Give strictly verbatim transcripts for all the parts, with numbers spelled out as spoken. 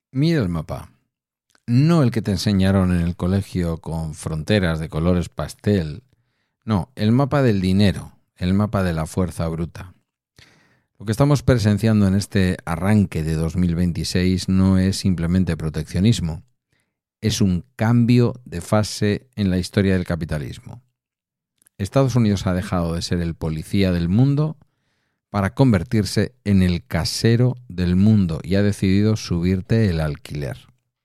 Mira el mapa. No el que te enseñaron en el colegio con fronteras de colores pastel. No, el mapa del dinero, el mapa de la fuerza bruta. Lo que estamos presenciando en este arranque de dos mil veintiséis no es simplemente proteccionismo. Es un cambio de fase en la historia del capitalismo. Estados Unidos ha dejado de ser el policía del mundo para convertirse en el casero del mundo y ha decidido subirte el alquiler.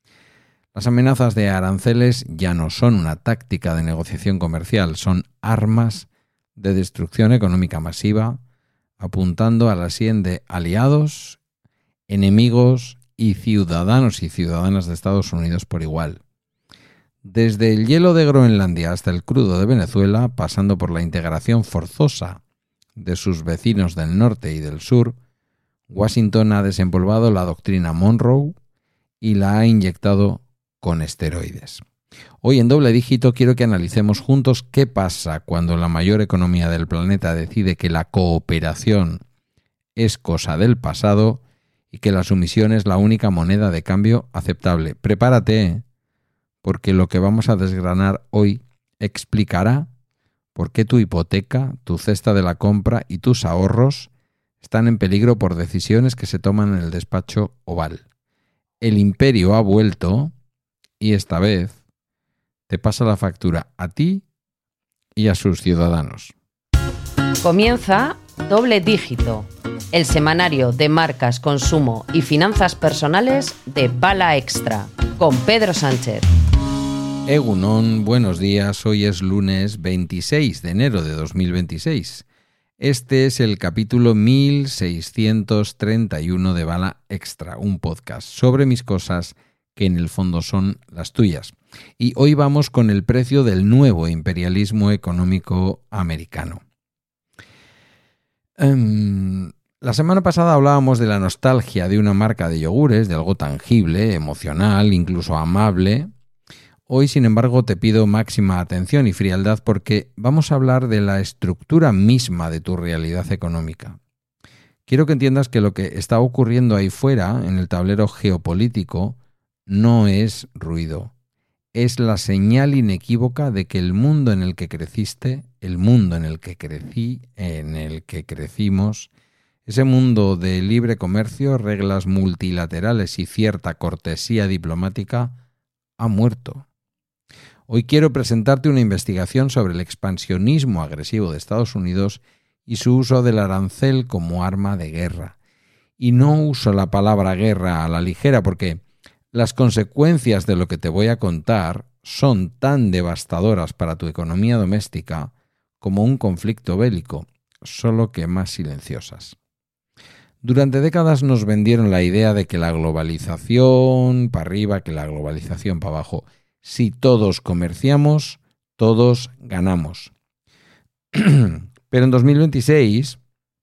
Las amenazas de aranceles ya no son una táctica de negociación comercial, son armas de destrucción económica masiva, apuntando a la sien de aliados, enemigos y ciudadanos y ciudadanas de Estados Unidos por igual. Desde el hielo de Groenlandia hasta el crudo de Venezuela, pasando por la integración forzosa de sus vecinos del norte y del sur, Washington ha desempolvado la doctrina Monroe y la ha inyectado con esteroides. Hoy en Doble Dígito quiero que analicemos juntos qué pasa cuando la mayor economía del planeta decide que la cooperación es cosa del pasado y que la sumisión es la única moneda de cambio aceptable. Prepárate, porque lo que vamos a desgranar hoy explicará por qué tu hipoteca, tu cesta de la compra y tus ahorros están en peligro por decisiones que se toman en el despacho Oval. El imperio ha vuelto y esta vez te pasa la factura a ti y a sus ciudadanos. Comienza Doble Dígito, el semanario de marcas, consumo y finanzas personales de Bala Extra, con Pedro Sánchez. Egunon, buenos días. Hoy es lunes veintiséis de enero de dos mil veintiséis. Este es el capítulo mil seiscientos treinta y uno de Bala Extra, un podcast sobre mis cosas que en el fondo son las tuyas. Y hoy vamos con el precio del nuevo imperialismo económico americano. Um, la semana pasada hablábamos de la nostalgia de una marca de yogures, de algo tangible, emocional, incluso amable. Hoy, sin embargo, te pido máxima atención y frialdad porque vamos a hablar de la estructura misma de tu realidad económica. Quiero que entiendas que lo que está ocurriendo ahí fuera, en el tablero geopolítico, no es ruido. Es la señal inequívoca de que el mundo en el que creciste, el mundo en el que crecí, en el que crecimos, ese mundo de libre comercio, reglas multilaterales y cierta cortesía diplomática, ha muerto. Hoy quiero presentarte una investigación sobre el expansionismo agresivo de Estados Unidos y su uso del arancel como arma de guerra. Y no uso la palabra guerra a la ligera porque las consecuencias de lo que te voy a contar son tan devastadoras para tu economía doméstica como un conflicto bélico, solo que más silenciosas. Durante décadas nos vendieron la idea de que la globalización para arriba, que la globalización para abajo. Si todos comerciamos, todos ganamos. Pero en dos mil veintiséis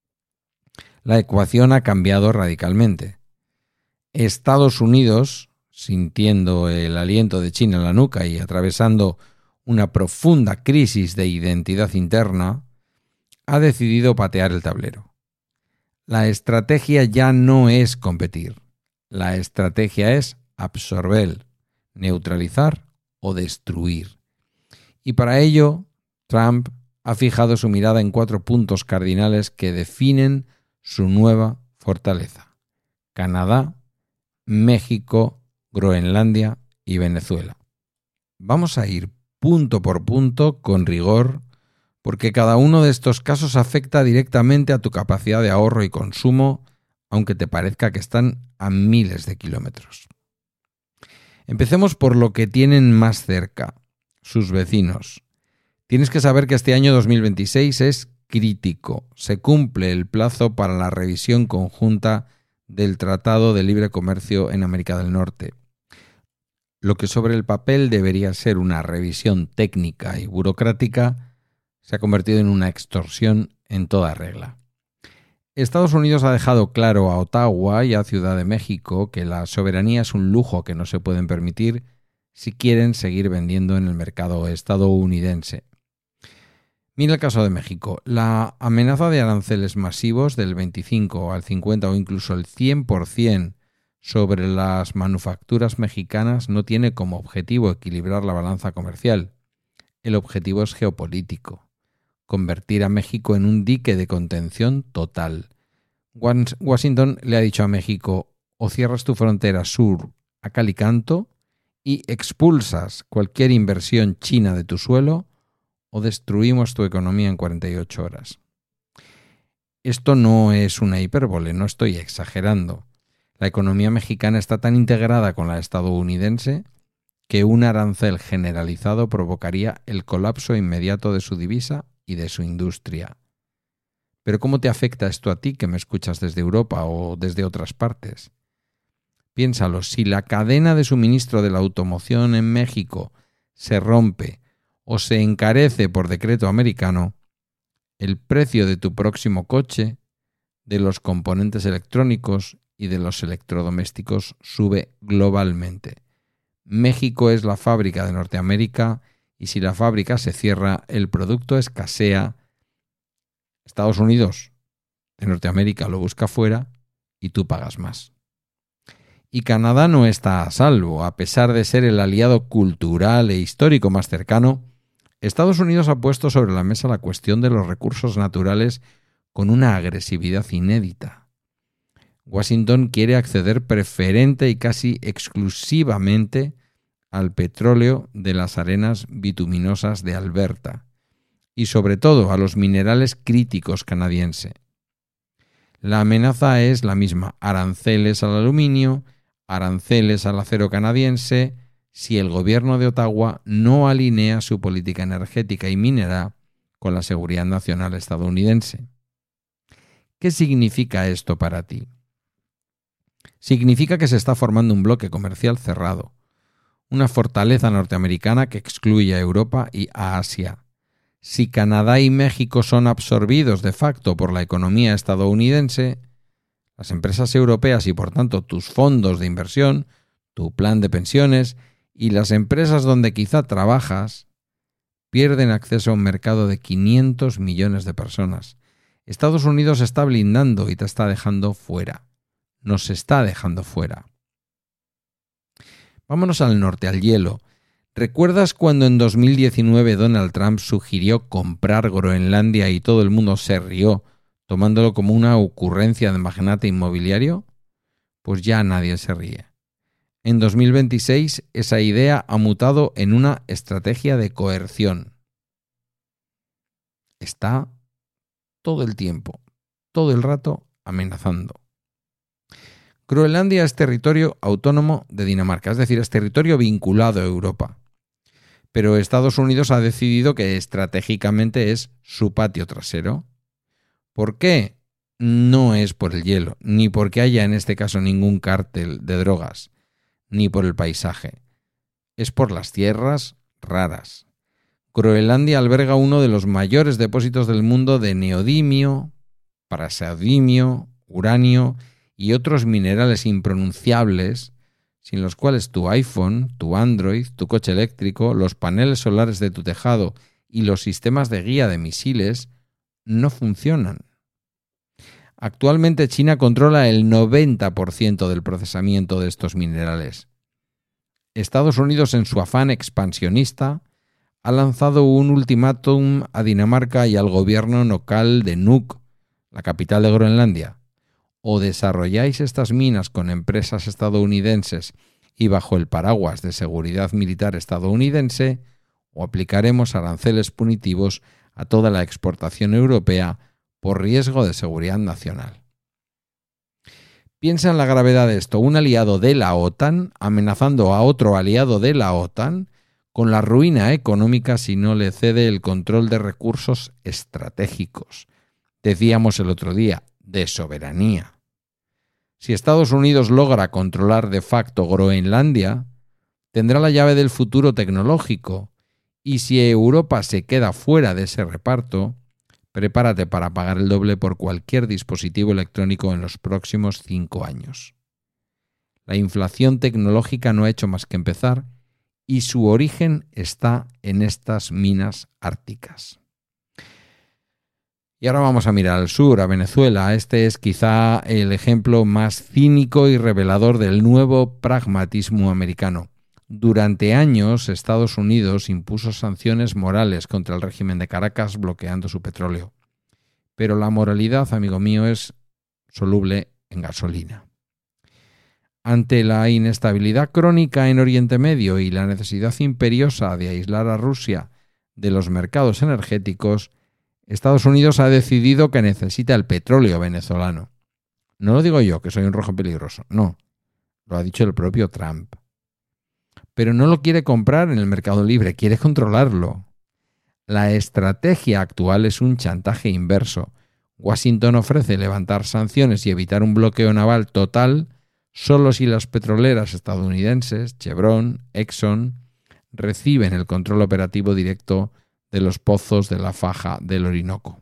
la ecuación ha cambiado radicalmente. Estados Unidos, sintiendo el aliento de China en la nuca y atravesando una profunda crisis de identidad interna, ha decidido patear el tablero. La estrategia ya no es competir. La estrategia es absorber, neutralizar o destruir. Y para ello, Trump ha fijado su mirada en cuatro puntos cardinales que definen su nueva fortaleza: Canadá, México, Groenlandia y Venezuela. Vamos a ir punto por punto con rigor, porque cada uno de estos casos afecta directamente a tu capacidad de ahorro y consumo, aunque te parezca que están a miles de kilómetros. Empecemos por lo que tienen más cerca, sus vecinos. Tienes que saber que este año dos mil veintiséis es crítico. Se cumple el plazo para la revisión conjunta del Tratado de Libre Comercio en América del Norte. Lo que sobre el papel debería ser una revisión técnica y burocrática se ha convertido en una extorsión en toda regla. Estados Unidos ha dejado claro a Ottawa y a Ciudad de México que la soberanía es un lujo que no se pueden permitir si quieren seguir vendiendo en el mercado estadounidense. Mira el caso de México. La amenaza de aranceles masivos del veinticinco al cincuenta o incluso el cien por ciento sobre las manufacturas mexicanas no tiene como objetivo equilibrar la balanza comercial. El objetivo es geopolítico, convertir a México en un dique de contención total. Washington le ha dicho a México: o cierras tu frontera sur a cal y canto y expulsas cualquier inversión china de tu suelo, o destruimos tu economía en cuarenta y ocho horas. Esto no es una hipérbole, no estoy exagerando. La economía mexicana está tan integrada con la estadounidense que un arancel generalizado provocaría el colapso inmediato de su divisa y de su industria. Pero ¿cómo te afecta esto a ti que me escuchas desde Europa o desde otras partes? Piénsalo, si la cadena de suministro de la automoción en México se rompe o se encarece por decreto americano, el precio de tu próximo coche, de los componentes electrónicos y de los electrodomésticos sube globalmente. México es la fábrica de Norteamérica y si la fábrica se cierra, el producto escasea. Estados Unidos de Norteamérica lo busca fuera y tú pagas más. Y Canadá no está a salvo. A pesar de ser el aliado cultural e histórico más cercano, Estados Unidos ha puesto sobre la mesa la cuestión de los recursos naturales con una agresividad inédita. Washington quiere acceder preferente y casi exclusivamente al petróleo de las arenas bituminosas de Alberta y sobre todo a los minerales críticos canadienses. La amenaza es la misma: aranceles al aluminio, aranceles al acero canadiense, si el gobierno de Ottawa no alinea su política energética y minera con la seguridad nacional estadounidense. ¿Qué significa esto para ti? Significa que se está formando un bloque comercial cerrado, una fortaleza norteamericana que excluye a Europa y a Asia. Si Canadá y México son absorbidos de facto por la economía estadounidense, las empresas europeas y por tanto tus fondos de inversión, tu plan de pensiones y las empresas donde quizá trabajas pierden acceso a un mercado de quinientos millones de personas. Estados Unidos está blindando y te está dejando fuera. Nos está dejando fuera. Vámonos al norte, al hielo. ¿Recuerdas cuando en dos mil diecinueve Donald Trump sugirió comprar Groenlandia y todo el mundo se rió, tomándolo como una ocurrencia de magnate inmobiliario? Pues ya nadie se ríe. En dos mil veintiséis esa idea ha mutado en una estrategia de coerción. Está todo el tiempo, todo el rato amenazando. Groenlandia es territorio autónomo de Dinamarca, es decir, es territorio vinculado a Europa. Pero Estados Unidos ha decidido que estratégicamente es su patio trasero. ¿Por qué? No es por el hielo, ni porque haya en este caso ningún cártel de drogas, ni por el paisaje. Es por las tierras raras. Groenlandia alberga uno de los mayores depósitos del mundo de neodimio, praseodimio, uranio y otros minerales impronunciables, sin los cuales tu iPhone, tu Android, tu coche eléctrico, los paneles solares de tu tejado y los sistemas de guía de misiles no funcionan. Actualmente China controla el noventa por ciento del procesamiento de estos minerales. Estados Unidos, en su afán expansionista, ha lanzado un ultimátum a Dinamarca y al gobierno local de Nuuk, la capital de Groenlandia. O desarrolláis estas minas con empresas estadounidenses y bajo el paraguas de seguridad militar estadounidense, o aplicaremos aranceles punitivos a toda la exportación europea por riesgo de seguridad nacional. Piensa en la gravedad de esto: un aliado de la OTAN amenazando a otro aliado de la OTAN con la ruina económica si no le cede el control de recursos estratégicos. Decíamos el otro día, de soberanía. Si Estados Unidos logra controlar de facto Groenlandia, tendrá la llave del futuro tecnológico, y si Europa se queda fuera de ese reparto, prepárate para pagar el doble por cualquier dispositivo electrónico en los próximos cinco años. La inflación tecnológica no ha hecho más que empezar y su origen está en estas minas árticas. Y ahora vamos a mirar al sur, a Venezuela. Este es quizá el ejemplo más cínico y revelador del nuevo pragmatismo americano. Durante años, Estados Unidos impuso sanciones morales contra el régimen de Caracas, bloqueando su petróleo. Pero la moralidad, amigo mío, es soluble en gasolina. Ante la inestabilidad crónica en Oriente Medio y la necesidad imperiosa de aislar a Rusia de los mercados energéticos, Estados Unidos ha decidido que necesita el petróleo venezolano. No lo digo yo, que soy un rojo peligroso, no. Lo ha dicho el propio Trump. Pero no lo quiere comprar en el mercado libre, quiere controlarlo. La estrategia actual es un chantaje inverso. Washington ofrece levantar sanciones y evitar un bloqueo naval total solo si las petroleras estadounidenses, Chevron, Exxon, reciben el control operativo directo de los pozos de la faja del Orinoco.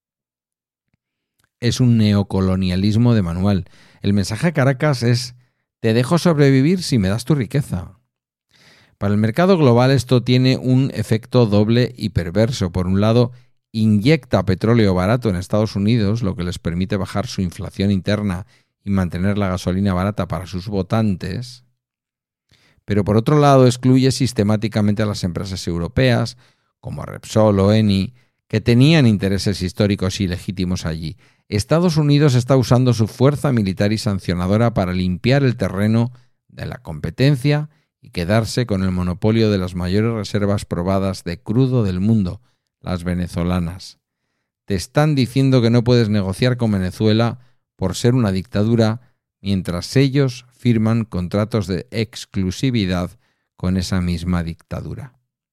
Es un neocolonialismo de manual. El mensaje a Caracas es: te dejo sobrevivir si me das tu riqueza. Para el mercado global esto tiene un efecto doble y perverso. Por un lado, inyecta petróleo barato en Estados Unidos, lo que les permite bajar su inflación interna y mantener la gasolina barata para sus votantes. Pero por otro lado, excluye sistemáticamente a las empresas europeas, como Repsol o Eni, que tenían intereses históricos y legítimos allí. Estados Unidos está usando su fuerza militar y sancionadora para limpiar el terreno de la competencia y quedarse con el monopolio de las mayores reservas probadas de crudo del mundo, las venezolanas. Te están diciendo que no puedes negociar con Venezuela por ser una dictadura, mientras ellos firman contratos de exclusividad con esa misma dictadura.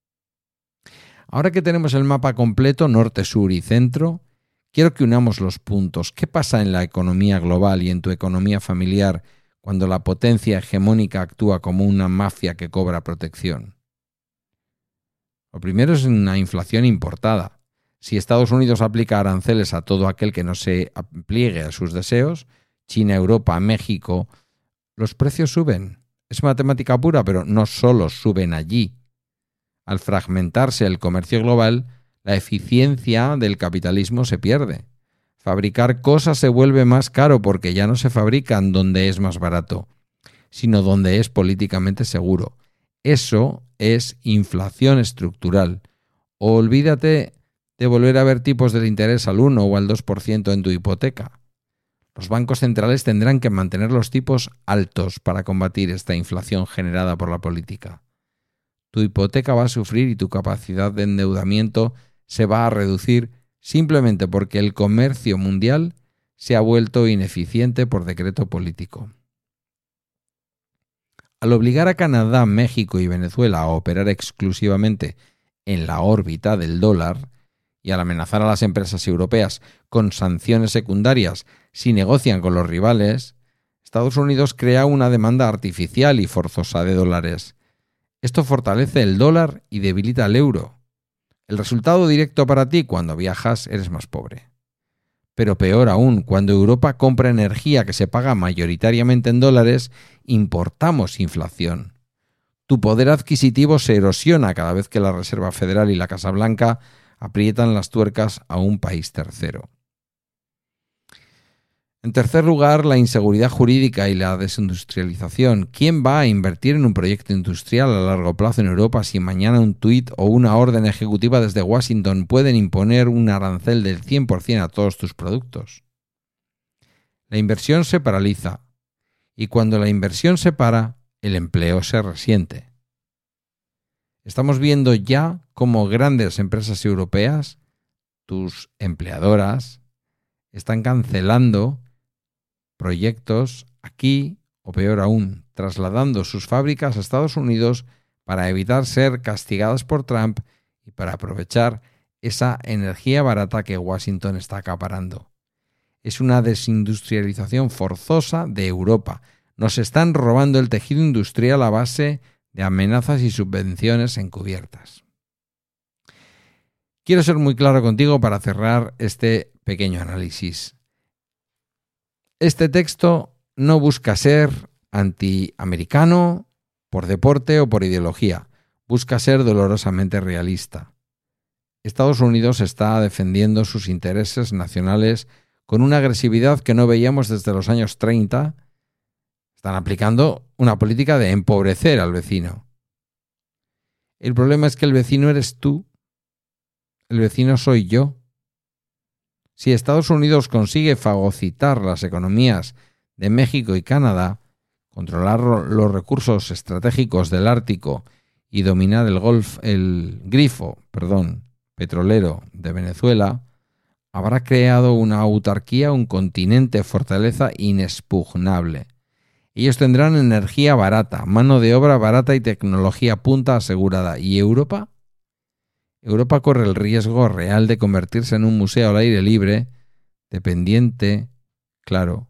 Ahora que tenemos el mapa completo, norte, sur y centro, quiero que unamos los puntos. ¿Qué pasa en la economía global y en tu economía familiar cuando la potencia hegemónica actúa como una mafia que cobra protección? Lo primero es una inflación importada. Si Estados Unidos aplica aranceles a todo aquel que no se pliegue a sus deseos, China, Europa, México, los precios suben. Es matemática pura, pero no solo suben allí. Al fragmentarse el comercio global, la eficiencia del capitalismo se pierde. Fabricar cosas se vuelve más caro porque ya no se fabrican donde es más barato, sino donde es políticamente seguro. Eso es inflación estructural. O olvídate de volver a ver tipos de interés al uno o al dos por ciento en tu hipoteca. Los bancos centrales tendrán que mantener los tipos altos para combatir esta inflación generada por la política. Tu hipoteca va a sufrir y tu capacidad de endeudamiento se va a reducir simplemente porque el comercio mundial se ha vuelto ineficiente por decreto político. Al obligar a Canadá, México y Venezuela a operar exclusivamente en la órbita del dólar y al amenazar a las empresas europeas con sanciones secundarias si negocian con los rivales, Estados Unidos crea una demanda artificial y forzosa de dólares. Esto fortalece el dólar y debilita el euro. El resultado directo para ti: cuando viajas eres más pobre. Pero peor aún, cuando Europa compra energía que se paga mayoritariamente en dólares, importamos inflación. Tu poder adquisitivo se erosiona cada vez que la Reserva Federal y la Casa Blanca aprietan las tuercas a un país tercero. En tercer lugar, la inseguridad jurídica y la desindustrialización. ¿Quién va a invertir en un proyecto industrial a largo plazo en Europa si mañana un tuit o una orden ejecutiva desde Washington pueden imponer un arancel del cien por ciento a todos tus productos? La inversión se paraliza, y cuando la inversión se para, el empleo se resiente. Estamos viendo ya cómo grandes empresas europeas, tus empleadoras, están cancelando proyectos aquí, o peor aún, trasladando sus fábricas a Estados Unidos para evitar ser castigadas por Trump y para aprovechar esa energía barata que Washington está acaparando. Es una desindustrialización forzosa de Europa. Nos están robando el tejido industrial a base de amenazas y subvenciones encubiertas. Quiero ser muy claro contigo para cerrar este pequeño análisis. Este texto no busca ser antiamericano por deporte o por ideología. Busca ser dolorosamente realista. Estados Unidos está defendiendo sus intereses nacionales con una agresividad que no veíamos desde los años treinta. Están aplicando una política de empobrecer al vecino. El problema es que el vecino eres tú. El vecino soy yo. Si Estados Unidos consigue fagocitar las economías de México y Canadá, controlar los recursos estratégicos del Ártico y dominar el golf, el grifo, perdón, petrolero de Venezuela, habrá creado una autarquía, un continente fortaleza inexpugnable. Ellos tendrán energía barata, mano de obra barata y tecnología punta asegurada. ¿Y Europa? Europa corre el riesgo real de convertirse en un museo al aire libre, dependiente, claro,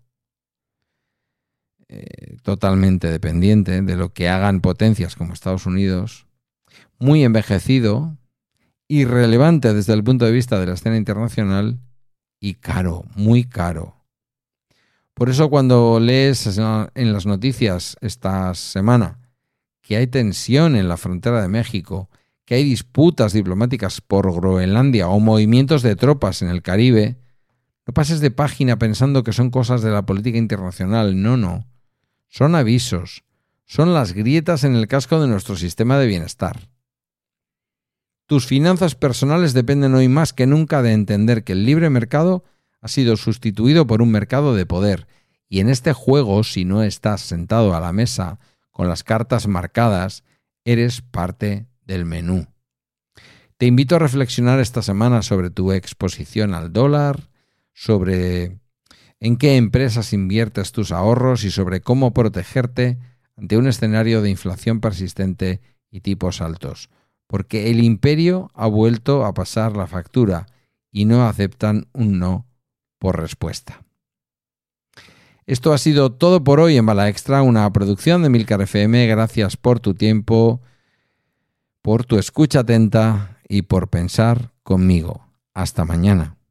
eh, totalmente dependiente de lo que hagan potencias como Estados Unidos, muy envejecido, irrelevante desde el punto de vista de la escena internacional y caro, muy caro. Por eso cuando lees en las noticias esta semana que hay tensión en la frontera de México, que hay disputas diplomáticas por Groenlandia o movimientos de tropas en el Caribe, no pases de página pensando que son cosas de la política internacional. No, no. Son avisos. Son las grietas en el casco de nuestro sistema de bienestar. Tus finanzas personales dependen hoy más que nunca de entender que el libre mercado ha sido sustituido por un mercado de poder. Y en este juego, si no estás sentado a la mesa con las cartas marcadas, eres parte del menú. Te invito a reflexionar esta semana sobre tu exposición al dólar, sobre en qué empresas inviertes tus ahorros y sobre cómo protegerte ante un escenario de inflación persistente y tipos altos. Porque el imperio ha vuelto a pasar la factura y no aceptan un no por respuesta. Esto ha sido todo por hoy en Bala Extra, una producción de Emilcar F M. Gracias por tu tiempo, por tu escucha atenta y por pensar conmigo. Hasta mañana.